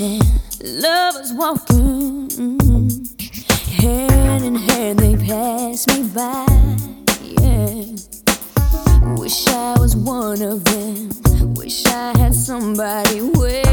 Lovers walking hand in hand, they pass me by. Yeah, wish I was one of them. Wish I had somebody with